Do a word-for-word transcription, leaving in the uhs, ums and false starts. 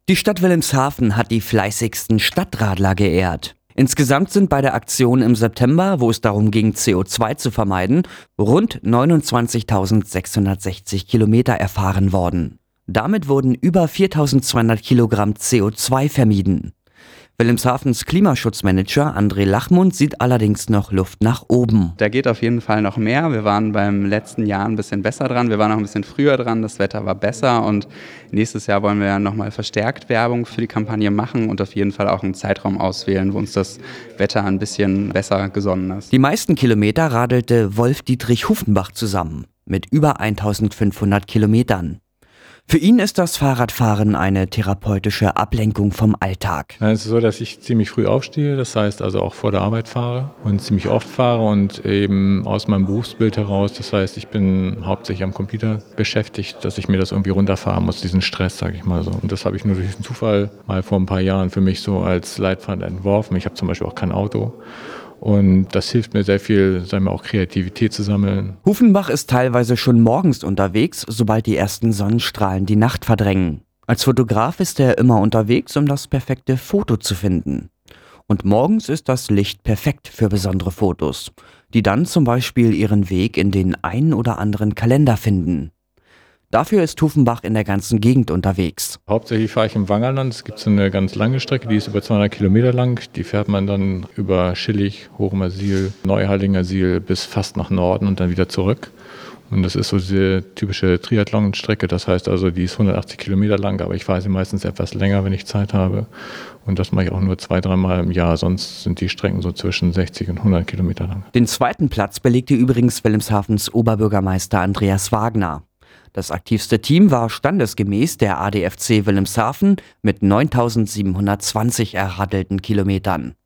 Die Stadt Wilhelmshaven hat die fleißigsten Stadtradler geehrt. Insgesamt sind bei der Aktion im September, wo es darum ging, C O zwei zu vermeiden, rund neunundzwanzigtausendsechshundertsechzig Kilometer erfahren worden. Damit wurden über viertausendzweihundert Kilogramm C O zwei vermieden. Wilhelmshavens Klimaschutzmanager André Lachmund sieht allerdings noch Luft nach oben. Da geht auf jeden Fall noch mehr. Wir waren beim letzten Jahr ein bisschen besser dran. Wir waren noch ein bisschen früher dran. Das Wetter war besser und nächstes Jahr wollen wir ja nochmal verstärkt Werbung für die Kampagne machen und auf jeden Fall auch einen Zeitraum auswählen, wo uns das Wetter ein bisschen besser gesonnen ist. Die meisten Kilometer radelte Wolf-Dietrich Hufenbach zusammen mit über eintausendfünfhundert Kilometern. Für ihn ist das Fahrradfahren eine therapeutische Ablenkung vom Alltag. Es ist so, dass ich ziemlich früh aufstehe, das heißt also auch vor der Arbeit fahre und ziemlich oft fahre und eben aus meinem Berufsbild heraus, das heißt, ich bin hauptsächlich am Computer beschäftigt, dass ich mir das irgendwie runterfahren muss, diesen Stress, sage ich mal so. Und das habe ich nur durch den Zufall mal vor ein paar Jahren für mich so als Leitfaden entworfen. Ich habe zum Beispiel auch kein Auto. Und das hilft mir sehr viel, sagen wir auch Kreativität zu sammeln. Hufenbach ist teilweise schon morgens unterwegs, sobald die ersten Sonnenstrahlen die Nacht verdrängen. Als Fotograf ist er immer unterwegs, um das perfekte Foto zu finden. Und morgens ist das Licht perfekt für besondere Fotos, die dann zum Beispiel ihren Weg in den einen oder anderen Kalender finden. Dafür ist Hufenbach in der ganzen Gegend unterwegs. Hauptsächlich fahre ich im Wangerland. Es gibt so eine ganz lange Strecke, die ist über zweihundert Kilometer lang. Die fährt man dann über Schillig, Hochemersiel, Neuhallingersiel bis fast nach Norden und dann wieder zurück. Und das ist so diese typische Triathlon-Strecke. Das heißt also, die ist hundertachtzig Kilometer lang, aber ich fahre sie meistens etwas länger, wenn ich Zeit habe. Und das mache ich auch nur zwei, dreimal im Jahr. Sonst sind die Strecken so zwischen sechzig und hundert Kilometer lang. Den zweiten Platz belegte übrigens Wilhelmshavens Oberbürgermeister Andreas Wagner. Das aktivste Team war standesgemäß der A D F C Wilhelmshaven mit neuntausendsiebenhundertzwanzig erradelten Kilometern.